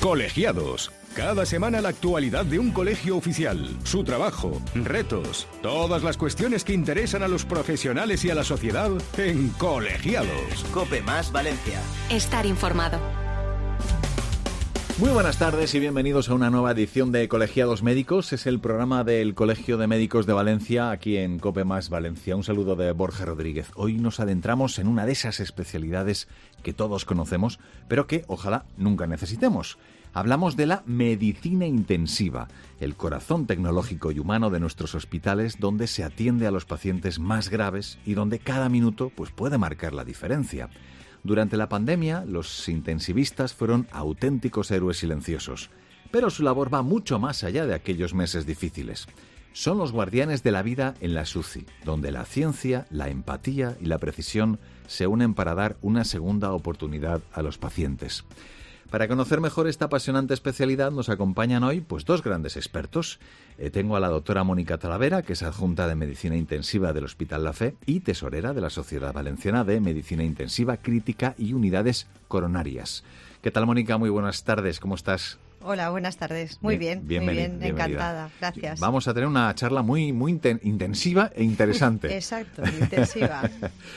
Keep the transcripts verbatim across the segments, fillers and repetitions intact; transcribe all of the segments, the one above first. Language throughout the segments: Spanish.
Colegiados. Cada semana la actualidad de un colegio oficial, su trabajo, retos, todas las cuestiones que interesan a los profesionales y a la sociedad en Colegiados. COPE Más Valencia. Estar informado. Muy buenas tardes y bienvenidos a una nueva edición de Colegiados Médicos. Es el programa del Colegio de Médicos de Valencia, aquí en COPE Más Valencia. Un saludo de Borja Rodríguez. Hoy nos adentramos en una de esas especialidades que todos conocemos, pero que ojalá nunca necesitemos. Hablamos de la medicina intensiva, el corazón tecnológico y humano de nuestros hospitales, donde se atiende a los pacientes más graves y donde cada minuto pues, puede marcar la diferencia. Durante la pandemia, los intensivistas fueron auténticos héroes silenciosos, pero su labor va mucho más allá de aquellos meses difíciles. Son los guardianes de la vida en la S U C I, donde la ciencia, la empatía y la precisión se unen para dar una segunda oportunidad a los pacientes. Para conocer mejor esta apasionante especialidad nos acompañan hoy pues, dos grandes expertos. Eh, tengo a la doctora Mónica Talavera, que es adjunta de Medicina Intensiva del Hospital La Fe y tesorera de la Sociedad Valenciana de Medicina Intensiva, Crítica y Unidades Coronarias. ¿Qué tal, Mónica? Muy buenas tardes, ¿cómo estás? Hola, buenas tardes. Muy bien, bien muy bien, bienvenida. encantada. Gracias. Vamos a tener una charla muy, muy inten- intensiva e interesante. Exacto, intensiva.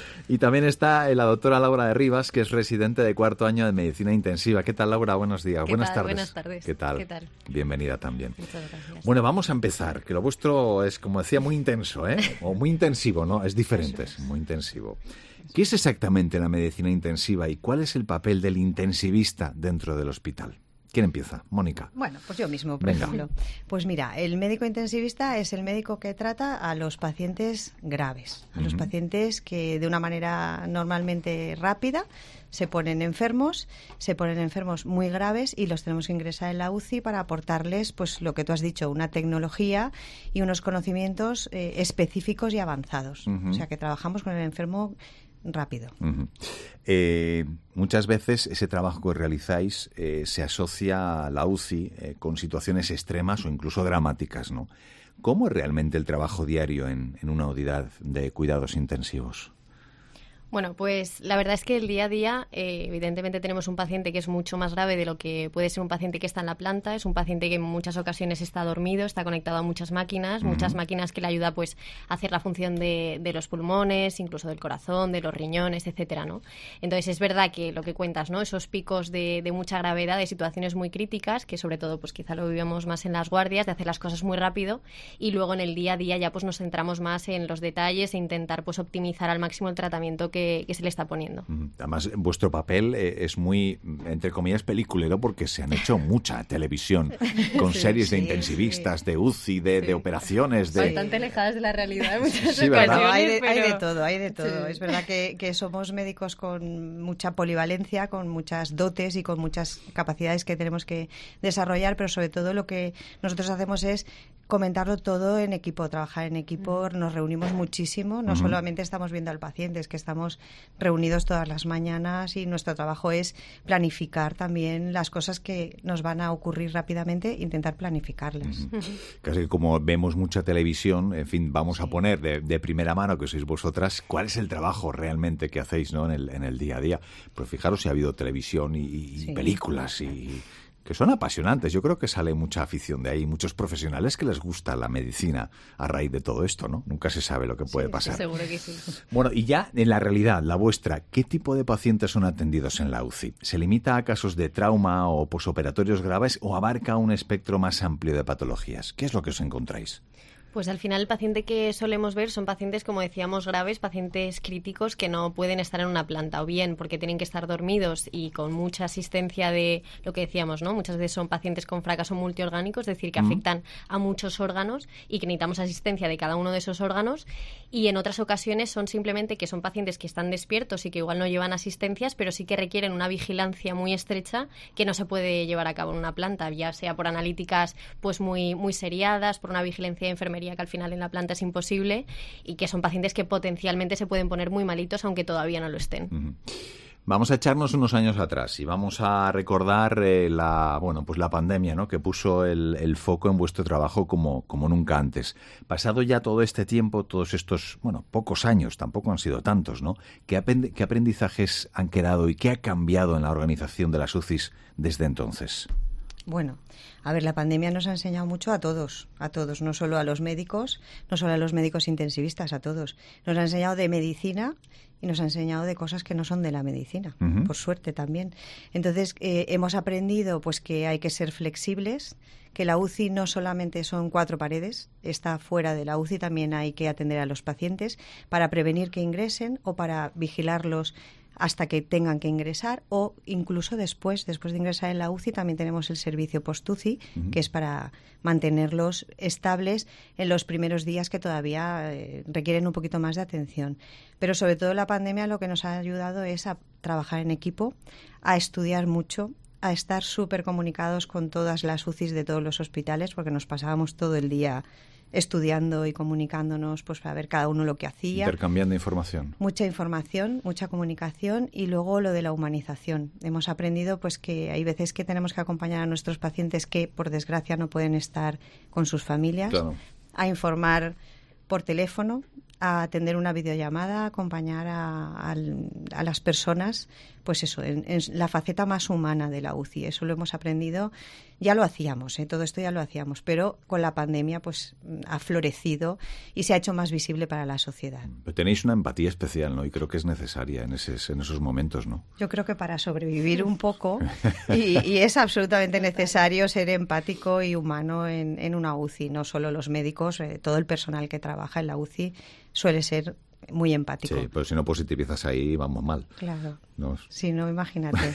Y también está la doctora Laura de Rivas, que es residente de cuarto año de Medicina Intensiva. ¿Qué tal, Laura? Buenos días. ¿Qué Buenas tal? tardes. Buenas tardes. ¿Qué tal? ¿Qué tal? Bienvenida también. Muchas gracias. Bueno, vamos a empezar, que lo vuestro es, como decía, muy intenso, ¿eh? O muy intensivo, ¿no? Es diferente, es muy intensivo. ¿Qué es exactamente la medicina intensiva y cuál es el papel del intensivista dentro del hospital? ¿Quién empieza? Mónica. Bueno, pues yo mismo, por Venga. ejemplo. Pues mira, el médico intensivista es el médico que trata a los pacientes graves, a los Ujú. pacientes que de una manera normalmente rápida se ponen enfermos, se ponen enfermos muy graves y los tenemos que ingresar en la U C I para aportarles, pues lo que tú has dicho, una tecnología y unos conocimientos eh, específicos y avanzados. Ujú. O sea, que trabajamos con el enfermo rápido. Uh-huh. Eh, muchas veces ese trabajo que realizáis eh, se asocia a la U C I eh, con situaciones extremas o incluso dramáticas, ¿no? ¿Cómo es realmente el trabajo diario en, en una unidad de cuidados intensivos? Bueno, pues la verdad es que el día a día, eh, evidentemente tenemos un paciente que es mucho más grave de lo que puede ser un paciente que está en la planta. Es un paciente que en muchas ocasiones está dormido, está conectado a muchas máquinas, Uh-huh. muchas máquinas que le ayuda pues a hacer la función de, de los pulmones, incluso del corazón, de los riñones, etcétera, ¿no? Entonces es verdad que lo que cuentas, ¿no? Esos picos de, de mucha gravedad, de situaciones muy críticas, que sobre todo pues quizá lo vivimos más en las guardias, de hacer las cosas muy rápido y luego en el día a día ya pues nos centramos más en los detalles e intentar pues optimizar al máximo el tratamiento que Que, que se le está poniendo. Además, vuestro papel eh, es muy, entre comillas, peliculero porque se han hecho mucha televisión con Sí, series de sí, intensivistas, sí. de U C I, de, Sí. de operaciones, de... Bastante alejadas de la realidad en muchas Sí, ¿verdad? ocasiones. No, hay, de, pero... hay de todo, hay de todo. Sí. Es verdad que, que somos médicos con mucha polivalencia, con muchas dotes y con muchas capacidades que tenemos que desarrollar, pero sobre todo lo que nosotros hacemos es comentarlo todo en equipo, trabajar en equipo, nos reunimos muchísimo, no Ujú. solamente estamos viendo al paciente, es que estamos reunidos todas las mañanas y nuestro trabajo es planificar también las cosas que nos van a ocurrir rápidamente, intentar planificarlas. Ujú. Casi que como vemos mucha televisión, en fin, vamos a poner de, de primera mano, que sois vosotras, cuál es el trabajo realmente que hacéis, ¿no? en, el, en el día a día. Pues fijaros si ha habido televisión y, y Sí. películas y que son apasionantes. Yo creo que sale mucha afición de ahí, muchos profesionales que les gusta la medicina a raíz de todo esto, ¿no? Nunca se sabe lo que puede Sí, pasar. Seguro que sí. Bueno, y ya en la realidad, la vuestra, ¿qué tipo de pacientes son atendidos en la U C I? ¿Se limita a casos de trauma o posoperatorios graves o abarca un espectro más amplio de patologías? ¿Qué es lo que os encontráis? Pues al final el paciente que solemos ver son pacientes, como decíamos, graves, pacientes críticos que no pueden estar en una planta, o bien porque tienen que estar dormidos y con mucha asistencia de lo que decíamos, ¿no? Muchas veces son pacientes con fracaso multiorgánico, es decir, que Mm. afectan a muchos órganos y que necesitamos asistencia de cada uno de esos órganos, y en otras ocasiones son simplemente que son pacientes que están despiertos y que igual no llevan asistencias, pero sí que requieren una vigilancia muy estrecha que no se puede llevar a cabo en una planta, ya sea por analíticas pues muy, muy seriadas, por una vigilancia de enfermería que al final en la planta es imposible, y que son pacientes que potencialmente se pueden poner muy malitos aunque todavía no lo estén. Uh-huh. Vamos a echarnos unos años atrás y vamos a recordar eh, la, bueno, pues la pandemia, ¿no? Que puso el, el foco en vuestro trabajo como, como nunca antes. Pasado ya todo este tiempo, todos estos, bueno, pocos años, tampoco han sido tantos, ¿no? ¿Qué, aprend- qué aprendizajes han quedado y qué ha cambiado en la organización de las U C Is desde entonces? Bueno, a ver, la pandemia nos ha enseñado mucho a todos, a todos, no solo a los médicos, no solo a los médicos intensivistas, a todos. Nos ha enseñado de medicina y nos ha enseñado de cosas que no son de la medicina, uh-huh. por suerte también. Entonces, eh, hemos aprendido pues que hay que ser flexibles, que la U C I no solamente son cuatro paredes, está fuera de la U C I, también hay que atender a los pacientes para prevenir que ingresen o para vigilarlos hasta que tengan que ingresar, o incluso después, después de ingresar en la U C I, también tenemos el servicio post-U C I, uh-huh. que es para mantenerlos estables en los primeros días que todavía eh, requieren un poquito más de atención. Pero sobre todo la pandemia lo que nos ha ayudado es a trabajar en equipo, a estudiar mucho, a estar súper comunicados con todas las U C Is de todos los hospitales, porque nos pasábamos todo el día estudiando y comunicándonos pues para ver cada uno lo que hacía. Intercambiando información. Mucha información, mucha comunicación y luego lo de la humanización. Hemos aprendido pues que hay veces que tenemos que acompañar a nuestros pacientes que por desgracia no pueden estar con sus familias, claro. a informar por teléfono, a atender una videollamada, a acompañar a, a, a las personas, pues eso, en, en la faceta más humana de la U C I. Eso lo hemos aprendido, ya lo hacíamos, ¿eh? Todo esto ya lo hacíamos, pero con la pandemia pues ha florecido y se ha hecho más visible para la sociedad. Pero tenéis una empatía especial, ¿no? Y creo que es necesaria en, ese, en esos momentos, ¿no? Yo creo que para sobrevivir un poco, y, y es absolutamente necesario ser empático y humano en, en una U C I, no solo los médicos, eh, todo el personal que trabaja en la U C I suele ser muy empático. Sí, pero si no positivizas ahí, vamos mal. Claro. ¿No? Si no, imagínate.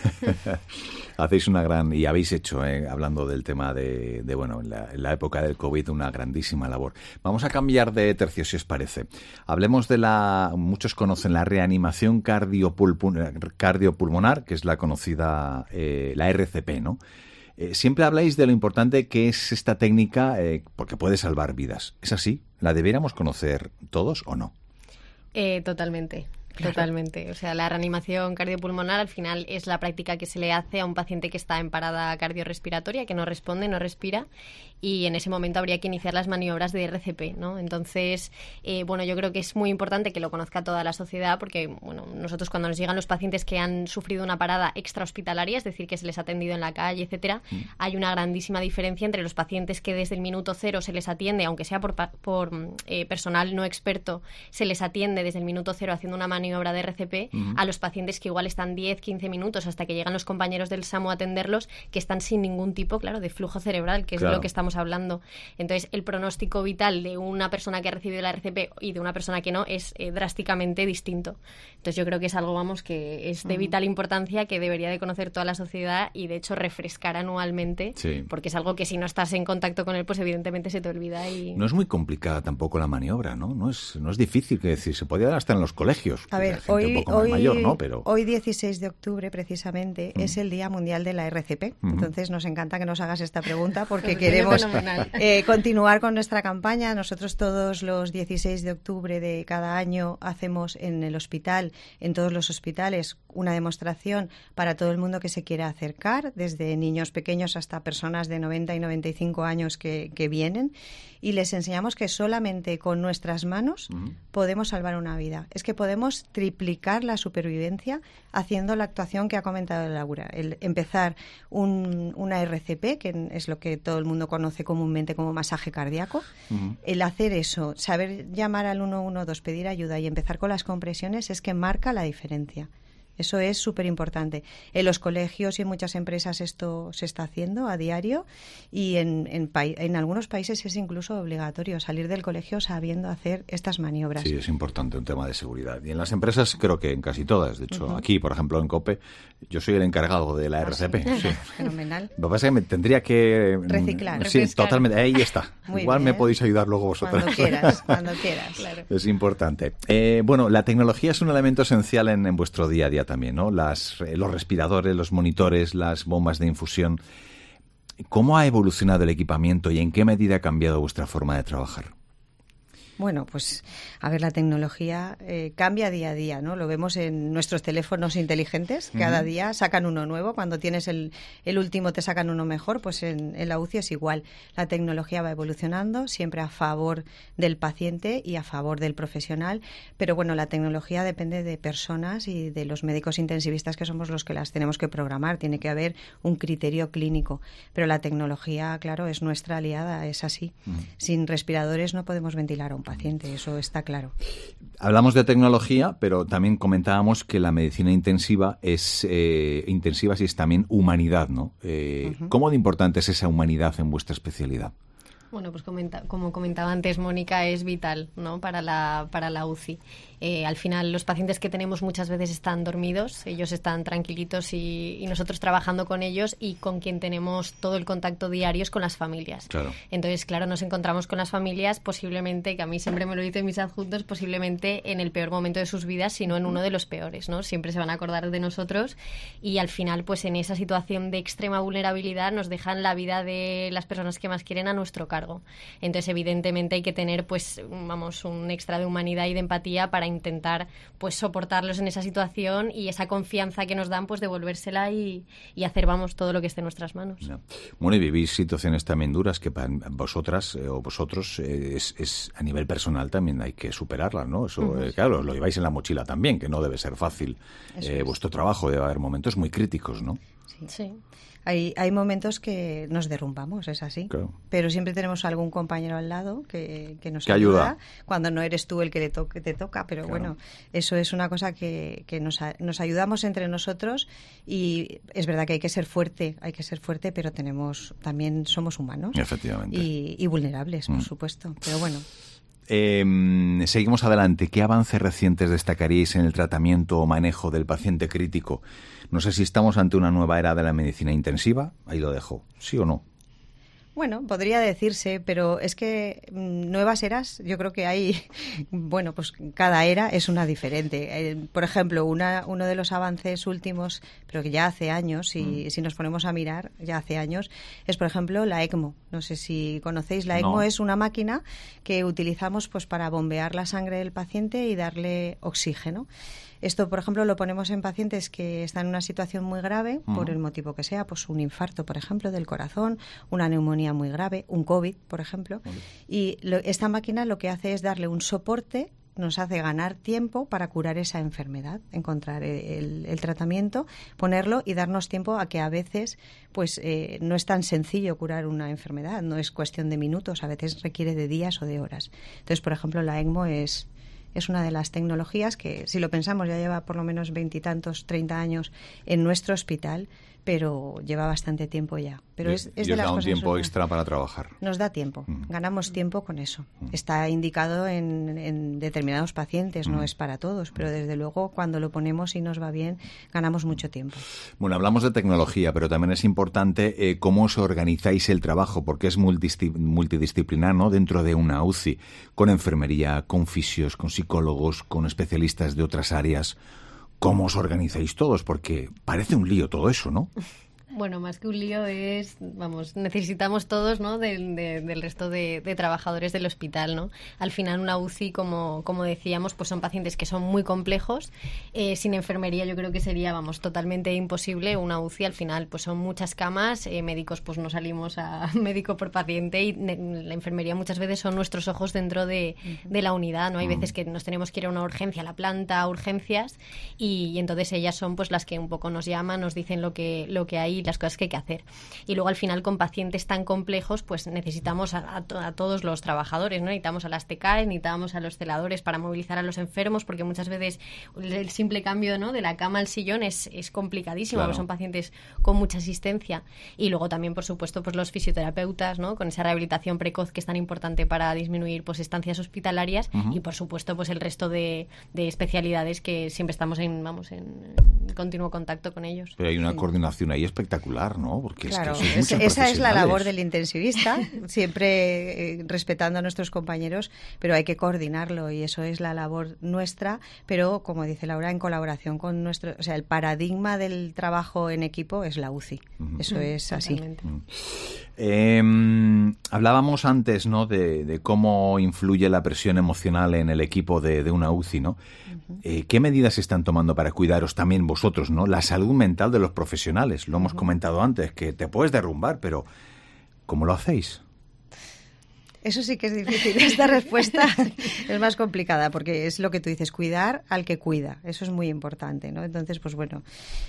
Hacéis una gran, y habéis hecho, eh, hablando del tema de, de bueno, en la, en la época del COVID, una grandísima labor. Vamos a cambiar de tercio, si os parece. Hablemos de la, muchos conocen la reanimación cardiopulmonar, cardiopulmonar que es la conocida, eh, la R C P, ¿no? Eh, siempre habláis de lo importante que es esta técnica eh, porque puede salvar vidas. ¿Es así? ¿La debiéramos conocer todos o no? Eh, totalmente. Claro. Totalmente. O sea, la reanimación cardiopulmonar al final es la práctica que se le hace a un paciente que está en parada cardiorrespiratoria, que no responde, no respira, y en ese momento habría que iniciar las maniobras de R C P, ¿no? Entonces, eh, bueno, yo creo que es muy importante que lo conozca toda la sociedad porque, bueno, nosotros cuando nos llegan los pacientes que han sufrido una parada extrahospitalaria, es decir, que se les ha atendido en la calle, etcétera, mm. hay una grandísima diferencia entre los pacientes que desde el minuto cero se les atiende, aunque sea por, por eh, personal no experto, se les atiende desde el minuto cero haciendo una maniobra maniobra de R C P uh-huh. a los pacientes que igual están diez, quince minutos hasta que llegan los compañeros del SAMU a atenderlos, que están sin ningún tipo, claro, de flujo cerebral, que es claro. de lo que estamos hablando. Entonces, el pronóstico vital de una persona que ha recibido la R C P y de una persona que no es eh, drásticamente distinto. Entonces, yo creo que es algo, vamos, que es de uh-huh. vital importancia, que debería de conocer toda la sociedad y, de hecho, refrescar anualmente, sí. porque es algo que si no estás en contacto con él, pues evidentemente se te olvida. Y... No es muy complicada tampoco la maniobra, ¿no? No es, no es difícil, que decir, se podía dar hasta en los colegios. A ver, hoy, un poco hoy, mayor, ¿no? Pero... hoy dieciséis de octubre, precisamente, mm. es el Día Mundial de la R C P. Mm-hmm. Entonces, nos encanta que nos hagas esta pregunta porque queremos eh, continuar con nuestra campaña. Nosotros todos los dieciséis de octubre de cada año hacemos en el hospital, en todos los hospitales, una demostración para todo el mundo que se quiera acercar, desde niños pequeños hasta personas de noventa y noventa y cinco años que, que vienen, y les enseñamos que solamente con nuestras manos uh-huh. podemos salvar una vida. Es que podemos triplicar la supervivencia haciendo la actuación que ha comentado Laura, el empezar un, una R C P, que es lo que todo el mundo conoce comúnmente como masaje cardíaco, uh-huh. el hacer eso, saber llamar al uno uno dos, pedir ayuda y empezar con las compresiones es que marca la diferencia. Eso es súper importante. En los colegios y en muchas empresas esto se está haciendo a diario y en, en, pa- en algunos países es incluso obligatorio salir del colegio sabiendo hacer estas maniobras. Sí, es importante un tema de seguridad. Y en las empresas creo que en casi todas. De hecho, uh-huh. aquí, por ejemplo, en COPE, yo soy el encargado de la ¿Ah, R C P. Sí? Sí. Fenomenal. Lo que pasa es que me tendría que... Reciclar. Sí, refrescar. Totalmente. Ahí está. Muy Igual bien. me podéis ayudar luego vosotros. Cuando quieras, cuando quieras. Claro. Es importante. Eh, bueno, la tecnología es un elemento esencial en, en vuestro día a día también, ¿no? Las los respiradores, los monitores, las bombas de infusión. ¿Cómo ha evolucionado el equipamiento y en qué medida ha cambiado vuestra forma de trabajar? Bueno, pues a ver, la tecnología eh, cambia día a día, ¿no? Lo vemos en nuestros teléfonos inteligentes, cada uh-huh. día sacan uno nuevo, cuando tienes el, el último te sacan uno mejor, pues en, en la U C I es igual. La tecnología va evolucionando, siempre a favor del paciente y a favor del profesional, pero bueno, la tecnología depende de personas y de los médicos intensivistas que somos los que las tenemos que programar, tiene que haber un criterio clínico, pero la tecnología, claro, es nuestra aliada, es así. Uh-huh. Sin respiradores no podemos ventilar a un paciente, eso está claro. Hablamos de tecnología, pero también comentábamos que la medicina intensiva es eh, intensiva si es también humanidad, ¿no? Eh, uh-huh. ¿Cómo de importante es esa humanidad en vuestra especialidad? Bueno, pues comenta, como comentaba antes Mónica, es vital, ¿no? para la para la U C I. Eh, al final, los pacientes que tenemos muchas veces están dormidos, ellos están tranquilitos y, y nosotros trabajando con ellos, y con quien tenemos todo el contacto diario es con las familias. Claro. Entonces, claro, nos encontramos con las familias posiblemente, que a mí siempre me lo dicen mis adjuntos, posiblemente en el peor momento de sus vidas, sino en uno de los peores, ¿no? Siempre se van a acordar de nosotros y al final, pues en esa situación de extrema vulnerabilidad nos dejan la vida de las personas que más quieren a nuestro cargo. Entonces, evidentemente hay que tener, pues, vamos, un extra de humanidad y de empatía para intentar, pues, soportarlos en esa situación, y esa confianza que nos dan, pues, devolvérsela y, y hacer, vamos, todo lo que esté en nuestras manos. No. Bueno, y vivís situaciones también duras que para vosotras eh, o vosotros eh, es, es a nivel personal también hay que superarlas, ¿no? Eso, uh-huh. eh, claro, lo lleváis en la mochila también, que no debe ser fácil. Eh, es. Vuestro trabajo debe haber momentos muy críticos, ¿no? Sí. sí. Hay, hay momentos que nos derrumbamos, es así. Claro. Pero siempre tenemos algún compañero al lado que, que nos que ayuda, ayuda cuando no eres tú el que, le to- que te toca. Pero claro. bueno, eso es una cosa que, que nos, a- nos ayudamos entre nosotros, y es verdad que hay que ser fuerte, hay que ser fuerte, pero tenemos también somos humanos. Efectivamente. Y, y vulnerables, por mm. supuesto. Pero bueno. Eh, seguimos adelante. ¿Qué avances recientes destacaríais en el tratamiento o manejo del paciente crítico? No sé si estamos ante una nueva era de la medicina intensiva. Ahí lo dejo. ¿Sí o no? Bueno, podría decirse, pero es que mmm, nuevas eras, yo creo que hay, bueno, pues cada era es una diferente. Eh, por ejemplo, una, uno de los avances últimos, pero que ya hace años, y mm. si nos ponemos a mirar, ya hace años, es, por ejemplo, la ECMO. No sé si conocéis, la ECMO no. es una máquina que utilizamos, pues, para bombear la sangre del paciente y darle oxígeno. Esto, por ejemplo, lo ponemos en pacientes que están en una situación muy grave, uh-huh. por el motivo que sea, pues un infarto, por ejemplo, del corazón, una neumonía muy grave, un COVID, por ejemplo. Uh-huh. Y lo, esta máquina lo que hace es darle un soporte, nos hace ganar tiempo para curar esa enfermedad, encontrar el, el tratamiento, ponerlo y darnos tiempo a que a veces pues eh, no es tan sencillo curar una enfermedad, no es cuestión de minutos, a veces requiere de días o de horas. Entonces, por ejemplo, la ECMO es... Es una de las tecnologías que, si lo pensamos, ya lleva por lo menos veintitantos, treinta años en nuestro hospital, pero lleva bastante tiempo ya. Pero y, es, es y de os las da un cosas tiempo que extra para trabajar. Nos da tiempo, mm. ganamos tiempo con eso. Mm. Está indicado en, en determinados pacientes, mm. no es para todos, pero desde luego cuando lo ponemos y nos va bien, ganamos mucho tiempo. Bueno, hablamos de tecnología, pero también es importante eh, cómo os organizáis el trabajo, porque es multidiscip- multidisciplinar, ¿no? Dentro de una U C I, con enfermería, con fisios, con psicólogos, con especialistas de otras áreas. ¿Cómo os organizáis todos? Porque parece un lío todo eso, ¿no? Bueno, más que un lío es, vamos, necesitamos todos, ¿no?, del, de, del resto de, de trabajadores del hospital, ¿no? Al final una U C I, como, como decíamos, pues son pacientes que son muy complejos. Eh, sin enfermería yo creo que sería, vamos, totalmente imposible una U C I. Al final, pues son muchas camas, eh, médicos pues no salimos a médico por paciente, y ne- la enfermería muchas veces son nuestros ojos dentro de, de la unidad, ¿no? Hay veces que nos tenemos que ir a una urgencia, a la planta, urgencias, y, y entonces ellas son pues las que un poco nos llaman, nos dicen lo que, lo que hay, las cosas que hay que hacer. Y luego al final con pacientes tan complejos pues necesitamos a, a, to- a todos los trabajadores, ¿no? Necesitamos a las T K E, necesitamos a los celadores para movilizar a los enfermos, porque muchas veces el simple cambio, ¿no?, de la cama al sillón es, es complicadísimo, claro, porque son pacientes con mucha asistencia. Y luego también, por supuesto, pues los fisioterapeutas, ¿no?, con esa rehabilitación precoz que es tan importante para disminuir pues estancias hospitalarias. Uh-huh. Y por supuesto pues el resto de, de especialidades que siempre estamos en, vamos, en, en continuo contacto con ellos. Pero hay una sí. coordinación ahí espectacular. espectacular, ¿no? Porque claro, es que esa es la labor del intensivista, siempre eh, respetando a nuestros compañeros, pero hay que coordinarlo y eso es la labor nuestra, pero como dice Laura, en colaboración con nuestro, o sea, el paradigma del trabajo en equipo es la U C I, uh-huh. eso uh-huh. es así. Uh-huh. Eh, hablábamos antes, ¿no?, de, de cómo influye la presión emocional en el equipo de, de una U C I, ¿no? Uh-huh. Eh, ¿Qué medidas se están tomando para cuidaros también vosotros, ¿no? La salud mental de los profesionales. Lo hemos uh-huh. comentado antes, que te puedes derrumbar, pero ¿cómo lo hacéis? Eso sí que es difícil. Esta respuesta es más complicada porque es lo que tú dices, cuidar al que cuida. Eso es muy importante, ¿no? Entonces, pues bueno,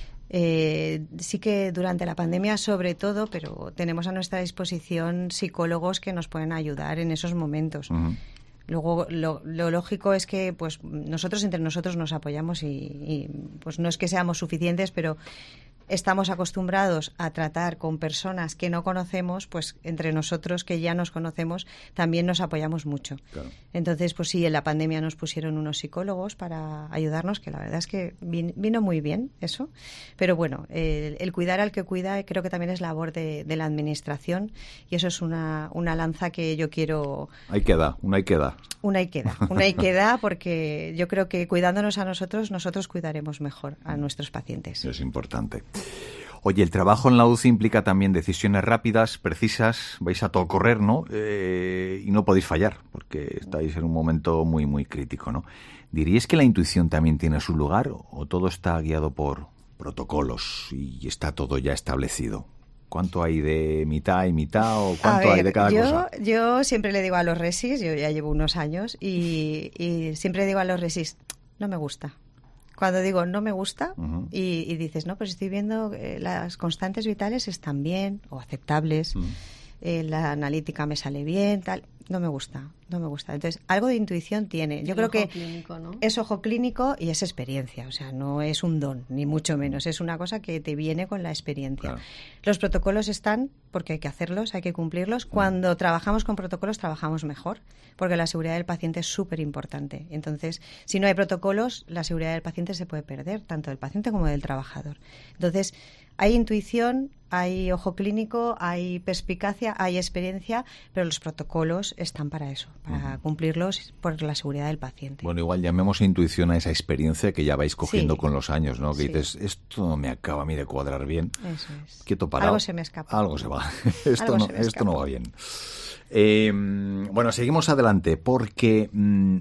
eh, sí que durante la pandemia sobre todo, pero tenemos a nuestra disposición psicólogos que nos pueden ayudar en esos momentos. Uh-huh. Luego, lo, lo lógico es que pues nosotros entre nosotros nos apoyamos y, y pues no es que seamos suficientes, pero estamos acostumbrados a tratar con personas que no conocemos, pues entre nosotros que ya nos conocemos también nos apoyamos mucho. Claro. Entonces, pues sí, en la pandemia nos pusieron unos psicólogos para ayudarnos, que la verdad es que vino muy bien eso. Pero bueno, el, el cuidar al que cuida creo que también es labor de, de la administración y eso es una, una lanza que yo quiero... Hay que dar, una hay que dar. Una hay que dar, una hay que dar porque yo creo que cuidándonos a nosotros, nosotros cuidaremos mejor a nuestros pacientes. Es importante. Oye, el trabajo en la U C I implica también decisiones rápidas, precisas, vais a todo correr, ¿no? Eh, y no podéis fallar, porque estáis en un momento muy, muy crítico, ¿no? ¿Diríais que la intuición también tiene su lugar o todo está guiado por protocolos y está todo ya establecido? ¿Cuánto hay de mitad y mitad o cuánto ver, hay de cada yo, cosa? Yo siempre le digo a los resis, yo ya llevo unos años, y, y siempre digo a los resis, no me gusta. Cuando digo no me gusta uh-huh. y, y dices, no, pues estoy viendo que las constantes vitales están bien o aceptables, uh-huh. eh, la analítica me sale bien, tal, no me gusta, no me gusta. Entonces, algo de intuición tiene. Yo El creo ojo que clínico, ¿no? Es ojo clínico y es experiencia, o sea, no es un don, ni mucho menos, es una cosa que te viene con la experiencia. Claro. Los protocolos están porque hay que hacerlos, hay que cumplirlos. Cuando uh-huh. trabajamos con protocolos, trabajamos mejor, porque la seguridad del paciente es súper importante. Entonces, si no hay protocolos, la seguridad del paciente se puede perder, tanto del paciente como del trabajador. Entonces, hay intuición, hay ojo clínico, hay perspicacia, hay experiencia, pero los protocolos están para eso, para uh-huh. cumplirlos por la seguridad del paciente. Bueno, igual llamemos intuición a esa experiencia que ya vais cogiendo sí. con los años, ¿no? Que sí. dices, esto no me acaba a mí de cuadrar bien. Eso es. Quieto parado. Algo se me escapa. Algo se va. esto, no, se esto no va bien. Eh, bueno, seguimos adelante porque mmm,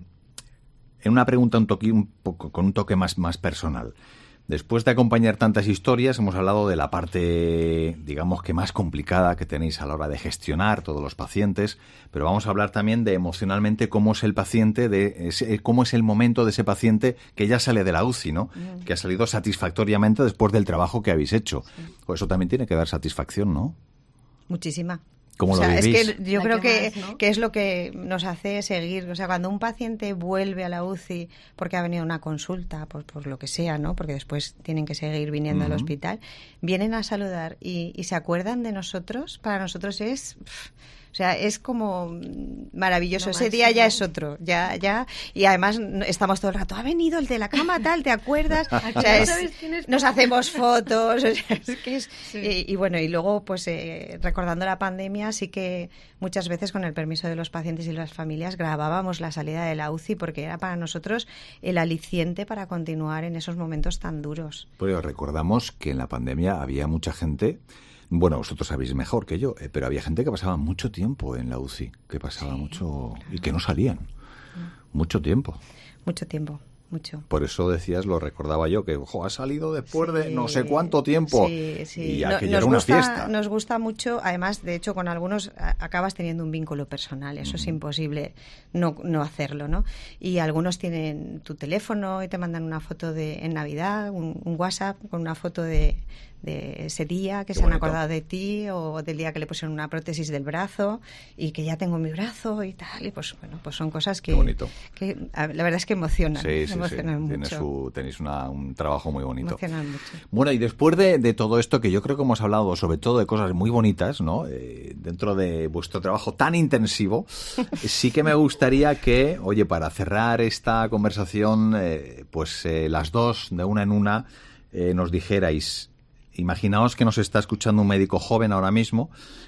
en una pregunta un toque, un poco, con un toque más, más personal. Después de acompañar tantas historias, hemos hablado de la parte, digamos que más complicada que tenéis a la hora de gestionar todos los pacientes, pero vamos a hablar también de emocionalmente cómo es el paciente, de ese, cómo es el momento de ese paciente que ya sale de la U C I, ¿no? Mm. Que ha salido satisfactoriamente después del trabajo que habéis hecho. Sí. Pues eso también tiene que dar satisfacción, ¿no? Muchísima. ¿Cómo o sea, lo vivís? Es que yo La creo que que, más, ¿no? que es lo que nos hace seguir. O sea, cuando un paciente vuelve a la U C I porque ha venido a una consulta, por, por lo que sea, ¿no? Porque después tienen que seguir viniendo uh-huh. al hospital, vienen a saludar y, y se acuerdan de nosotros. Para nosotros es... O sea, es como maravilloso. No, Ese día ya es otro, ya, ya, y además estamos todo el rato, ha venido el de la cama tal, ¿te acuerdas? O sea, es, nos hacemos fotos, o sea, es que es, sí. y, y bueno, y luego pues eh, recordando la pandemia, sí que muchas veces con el permiso de los pacientes y las familias grabábamos la salida de la U C I porque era para nosotros el aliciente para continuar en esos momentos tan duros. Pero recordamos que en la pandemia había mucha gente. Bueno, vosotros sabéis mejor que yo, eh, pero había gente que pasaba mucho tiempo en la U C I, que pasaba sí, mucho claro. y que no salían. Mm. Mucho tiempo. Mucho tiempo, mucho. Por eso decías, lo recordaba yo, que ojo, ha salido después sí, de no sé cuánto tiempo. Sí, sí. Y no, aquello era una gusta, fiesta. Nos gusta mucho, además, de hecho, con algunos a, acabas teniendo un vínculo personal. Eso mm. es imposible no, no hacerlo, ¿no? Y algunos tienen tu teléfono y te mandan una foto de en Navidad, un, un WhatsApp con una foto de... de ese día que Qué se bonito. Han acordado de ti o del día que le pusieron una prótesis del brazo y que ya tengo mi brazo y tal, y pues bueno, pues son cosas que, que la verdad es que emocionan, sí, sí, emocionan sí. mucho. Tiene su, tenéis una, un trabajo muy bonito. Emocionan mucho. Bueno, y después de, de todo esto, que yo creo que hemos hablado sobre todo de cosas muy bonitas, ¿no? Eh, dentro de vuestro trabajo tan intensivo, sí que me gustaría que, oye, para cerrar esta conversación, eh, pues eh, las dos, de una en una, eh, nos dijerais Imaginaos que nos está escuchando un médico joven ahora mismo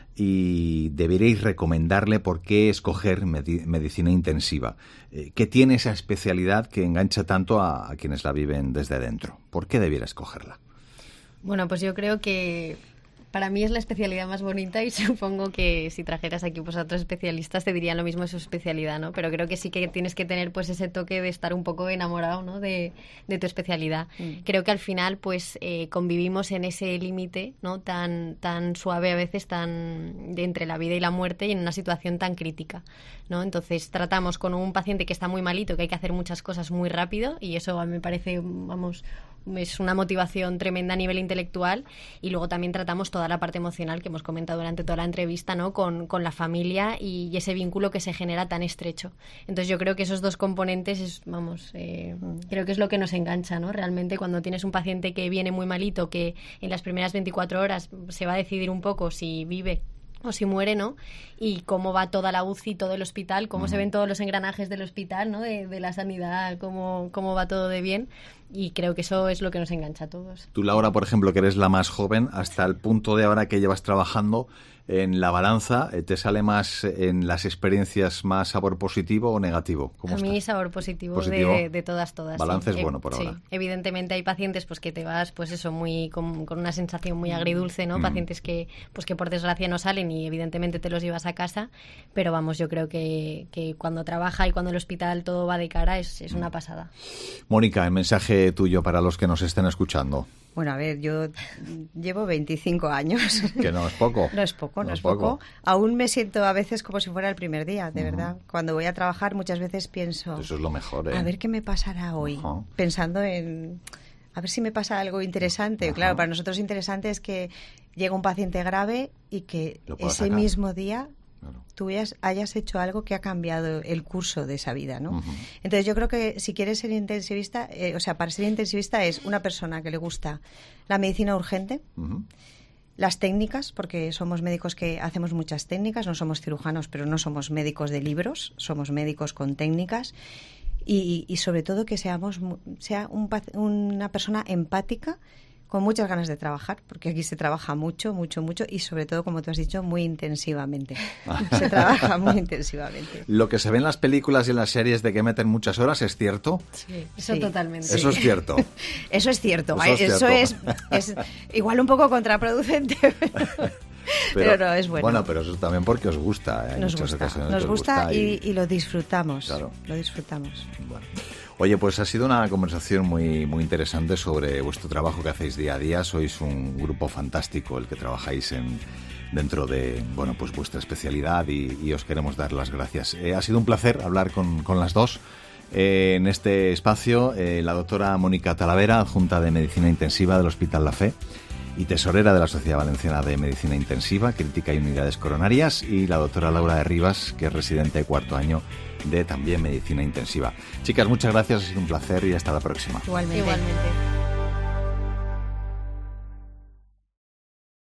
y deberéis recomendarle por qué escoger medi- medicina intensiva. Eh, ¿Qué tiene esa especialidad que engancha tanto a, a quienes la viven desde dentro? ¿Por qué debiera escogerla? Bueno, pues yo creo que para mí es la especialidad más bonita y supongo que si trajeras aquí pues a otros especialistas te dirían lo mismo de su especialidad, ¿no? Pero creo que sí que tienes que tener pues ese toque de estar un poco enamorado, ¿no? de, de tu especialidad. Mm. Creo que al final pues eh, convivimos en ese límite, ¿no? Tan, tan suave a veces, tan de entre la vida y la muerte y en una situación tan crítica, ¿no? Entonces tratamos con un paciente que está muy malito, que hay que hacer muchas cosas muy rápido y eso a mí me parece, vamos, es una motivación tremenda a nivel intelectual, y luego también tratamos toda la parte emocional que hemos comentado durante toda la entrevista, ¿no? Con, con la familia y, y ese vínculo que se genera tan estrecho. Entonces yo creo que esos dos componentes es, vamos, eh, creo que es lo que nos engancha, ¿no? Realmente cuando tienes un paciente que viene muy malito, que en las primeras veinticuatro horas se va a decidir un poco si vive o si muere, ¿no? Y cómo va toda la U C I, todo el hospital, cómo uh-huh. se ven todos los engranajes del hospital, ¿no? De, de la sanidad, cómo, cómo va todo de bien. Y creo que eso es lo que nos engancha a todos. Tú, Laura, por ejemplo, que eres la más joven, hasta el punto de ahora que llevas trabajando en la balanza, ¿te sale más en las experiencias más sabor positivo o negativo? ¿Cómo a mí estás? Sabor positivo, ¿Positivo? De, de todas, todas. Balance sí. es bueno por sí. ahora. Evidentemente hay pacientes pues que te vas pues eso muy con, con una sensación muy agridulce, ¿no? Mm. Pacientes que pues que por desgracia no salen y evidentemente te los llevas a casa, pero vamos, yo creo que, que cuando trabaja y cuando el hospital todo va de cara es, es una pasada. Mónica, el mensaje tuyo para los que nos estén escuchando. Bueno, a ver, yo llevo veinticinco años. Que no es poco. No es poco, no, no es poco. poco. Aún me siento a veces como si fuera el primer día, de uh-huh. verdad. Cuando voy a trabajar muchas veces pienso... Eso es lo mejor, ¿eh? A ver qué me pasará hoy. Uh-huh. Pensando en... A ver si me pasa algo interesante. Uh-huh. Claro, para nosotros interesante es que llega un paciente grave y que ese sacar. mismo día... Claro. Tú hayas, hayas hecho algo que ha cambiado el curso de esa vida, ¿no? Uh-huh. Entonces yo creo que si quieres ser intensivista, eh, o sea, para ser intensivista es una persona que le gusta la medicina urgente, uh-huh. las técnicas, porque somos médicos que hacemos muchas técnicas, no somos cirujanos, pero no somos médicos de libros, somos médicos con técnicas, y, y sobre todo que seamos sea un, una persona empática, con muchas ganas de trabajar, porque aquí se trabaja mucho, mucho, mucho y sobre todo, como tú has dicho, muy intensivamente. Se trabaja muy intensivamente. Lo que se ve en las películas y en las series de que meten muchas horas, ¿es cierto? Sí, eso sí, totalmente. Eso es cierto. Eso es cierto. Eso es, eso cierto. es, es igual un poco contraproducente, pero, pero no, es bueno. Bueno, pero eso también porque os gusta. ¿eh? Nos gusta, nos gusta, gusta y, y lo disfrutamos. Claro. Lo disfrutamos. Bueno. Oye, pues ha sido una conversación muy muy interesante sobre vuestro trabajo que hacéis día a día. Sois un grupo fantástico el que trabajáis en dentro de bueno pues vuestra especialidad y, y os queremos dar las gracias. Eh, ha sido un placer hablar con, con las dos. Eh, en este espacio, eh, la doctora Mónica Talavera, adjunta de Medicina Intensiva del Hospital La Fe y tesorera de la Sociedad Valenciana de Medicina Intensiva, Crítica y Unidades Coronarias, y la doctora Laura de Rivas, que es residente de cuarto año de también Medicina Intensiva. Chicas, muchas gracias, ha sido un placer y hasta la próxima. Igualmente. Igualmente.